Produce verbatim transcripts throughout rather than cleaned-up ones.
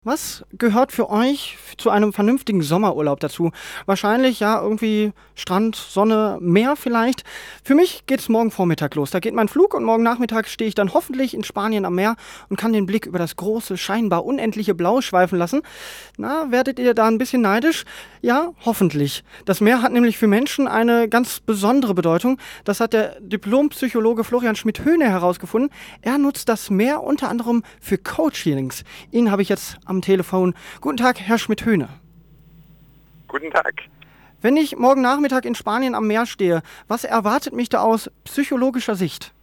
Was gehört für euch zu einem vernünftigen Sommerurlaub dazu? Wahrscheinlich, ja, irgendwie Strand, Sonne, Meer vielleicht. Für mich geht's morgen Vormittag los. Da geht mein Flug und morgen Nachmittag stehe ich dann hoffentlich in Spanien am Meer und kann den Blick über das große, scheinbar unendliche Blau schweifen lassen. Na, werdet ihr da ein bisschen neidisch? Ja, hoffentlich. Das Meer hat nämlich für Menschen eine ganz besondere Bedeutung. Das hat der Diplompsychologe Florian Schmidt-Höhne herausgefunden. Er nutzt das Meer unter anderem für Coachings. Ihn habe ich jetzt am Telefon. Guten Tag, Herr Schmidt-Höhne. Guten Tag. Wenn ich morgen Nachmittag in Spanien am Meer stehe, was erwartet mich da aus psychologischer Sicht?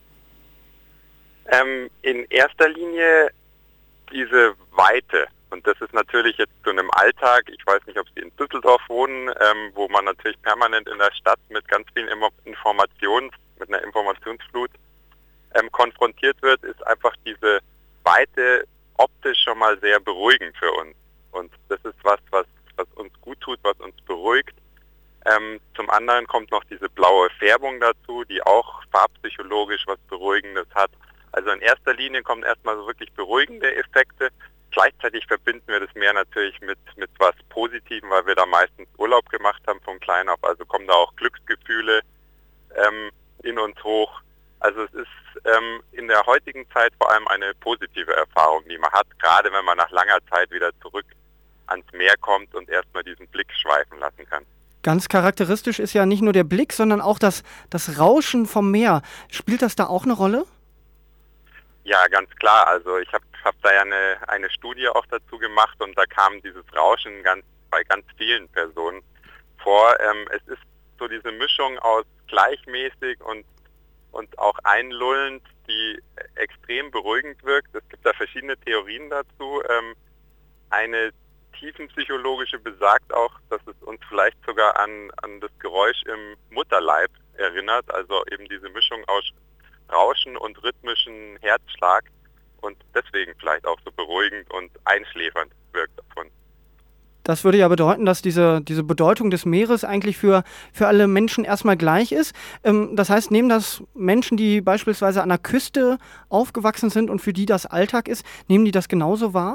Ähm, in erster Linie diese Weite. Und das ist natürlich jetzt so einem Alltag, ich weiß nicht, ob Sie in Düsseldorf wohnen, ähm, wo man natürlich permanent in der Stadt mit ganz vielen Informationen, mit einer Informationsflut ähm, konfrontiert wird, ist einfach diese Weite optisch schon mal sehr beruhigend für uns. Und das ist was, was, was uns gut tut, was uns beruhigt. Ähm, zum anderen kommt noch diese blaue Färbung dazu, die auch farbpsychologisch was Beruhigendes hat. Also in erster Linie kommen erstmal so wirklich beruhigende Effekte. Gleichzeitig verbinden wir das Meer natürlich mit, mit was Positivem, weil wir da meistens Urlaub gemacht haben von klein auf. Also kommen da auch Glücksgefühle ähm, in uns hoch. Also es ist ähm, in der heutigen Zeit vor allem eine positive Erfahrung, die man hat, gerade wenn man nach langer Zeit wieder zurück ans Meer kommt und erstmal diesen Blick schweifen lassen kann. Ganz charakteristisch ist ja nicht nur der Blick, sondern auch das, das Rauschen vom Meer. Spielt das da auch eine Rolle? Ja, ganz klar. Also ich habe hab da ja eine, eine Studie auch dazu gemacht und da kam dieses Rauschen ganz, bei ganz vielen Personen vor. Ähm, es ist so diese Mischung aus gleichmäßig und und auch einlullend, die extrem beruhigend wirkt. Es gibt da verschiedene Theorien dazu. Ähm, eine tiefenpsychologische besagt auch, dass es uns vielleicht sogar an, an das Geräusch im Mutterleib erinnert, also eben diese Mischung aus Rauschen und rhythmischen Herzschlag und deswegen vielleicht auch so beruhigend und einschläfernd wirkt davon. Das würde ja bedeuten, dass diese, diese Bedeutung des Meeres eigentlich für, für alle Menschen erstmal gleich ist. Ähm, das heißt, nehmen das Menschen, die beispielsweise an der Küste aufgewachsen sind und für die das Alltag ist, nehmen die das genauso wahr?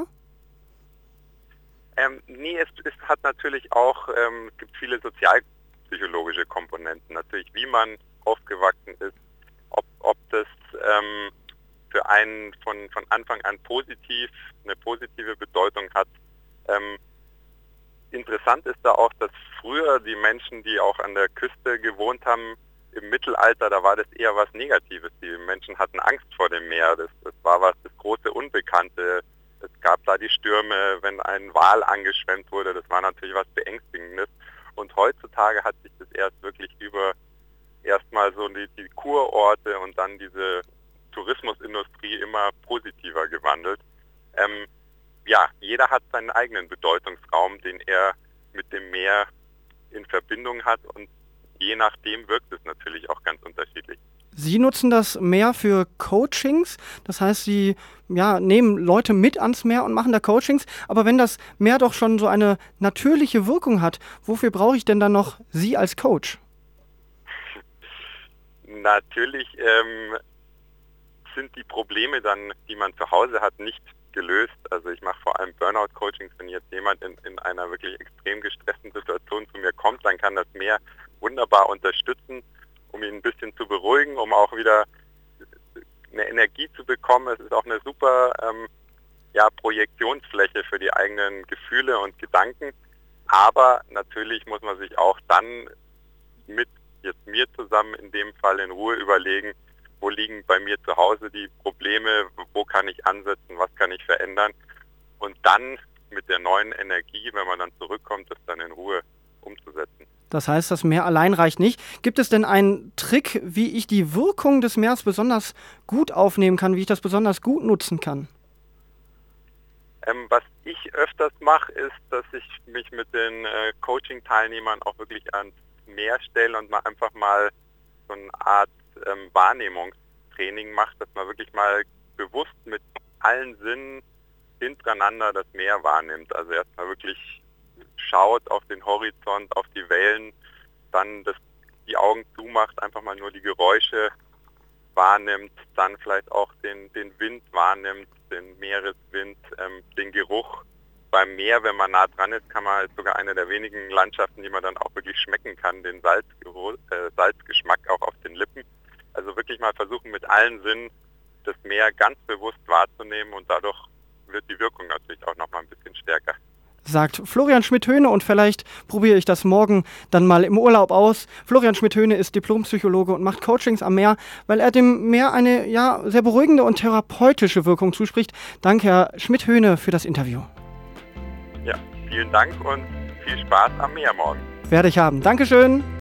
Ähm, nee, es, es hat natürlich auch, ähm, es gibt viele sozialpsychologische Komponenten. Natürlich, wie man aufgewachsen ist, ob, ob das ähm, für einen von, von Anfang an positiv, eine positive Bedeutung hat. Ähm, Interessant ist da auch, dass früher die Menschen, die auch an der Küste gewohnt haben, im Mittelalter, da war das eher was Negatives. Die Menschen hatten Angst vor dem Meer. Das, das war was, das große Unbekannte. Es gab da die Stürme, wenn ein Wal angeschwemmt wurde. Das war natürlich was Beängstigendes. Und heutzutage hat sich das erst wirklich über erstmal so die, die Kurorte und dann diese Tourismusindustrie immer positiver gewandelt. Ähm, Ja, jeder hat seinen eigenen Bedeutungsraum, den er mit dem Meer in Verbindung hat und je nachdem wirkt es natürlich auch ganz unterschiedlich. Sie nutzen das Meer für Coachings, das heißt, Sie ja, nehmen Leute mit ans Meer und machen da Coachings, aber wenn das Meer doch schon so eine natürliche Wirkung hat, wofür brauche ich denn dann noch Sie als Coach? Natürlich ähm, sind die Probleme dann, die man zu Hause hat, nicht gelöst. Also ich mache vor allem Burnout-Coachings, wenn jetzt jemand in, in einer wirklich extrem gestressten Situation zu mir kommt, dann kann das Meer wunderbar unterstützen, um ihn ein bisschen zu beruhigen, um auch wieder eine Energie zu bekommen. Es ist auch eine super ähm, ja, Projektionsfläche für die eigenen Gefühle und Gedanken. Aber natürlich muss man sich auch dann mit jetzt mir zusammen in dem Fall in Ruhe überlegen, wo liegen bei mir zu Hause die Probleme, wo kann ich ansetzen, was kann ich verändern und dann mit der neuen Energie, wenn man dann zurückkommt, das dann in Ruhe umzusetzen. Das heißt, das Meer allein reicht nicht. Gibt es denn einen Trick, wie ich die Wirkung des Meeres besonders gut aufnehmen kann, wie ich das besonders gut nutzen kann? Ähm, was ich öfters mache, ist, dass ich mich mit den äh, Coaching-Teilnehmern auch wirklich ans Meer stelle und mal einfach mal so eine Art ähm, Wahrnehmungstraining macht, dass man wirklich mal bewusst mit allen Sinnen hintereinander das Meer wahrnimmt. Also erstmal wirklich schaut auf den Horizont, auf die Wellen, dann das, die Augen zumacht, einfach mal nur die Geräusche wahrnimmt, dann vielleicht auch den, den Wind wahrnimmt, den Meereswind, ähm, den Geruch. Beim Meer, wenn man nah dran ist, kann man ist sogar eine der wenigen Landschaften, die man dann auch wirklich schmecken kann, den Salzgeruch, äh, Salzgeschmack auch auf den Lippen. Also wirklich mal versuchen, mit allen Sinnen das Meer ganz bewusst wahrzunehmen und dadurch wird die Wirkung natürlich auch nochmal ein bisschen stärker. Sagt Florian Schmidt-Höhne, und vielleicht probiere ich das morgen dann mal im Urlaub aus. Florian Schmidt-Höhne ist Diplompsychologe und macht Coachings am Meer, weil er dem Meer eine ja, sehr beruhigende und therapeutische Wirkung zuspricht. Danke, Herr Schmidt-Höhne, für das Interview. Ja, vielen Dank und viel Spaß am Meer morgen. Werde ich haben. Dankeschön.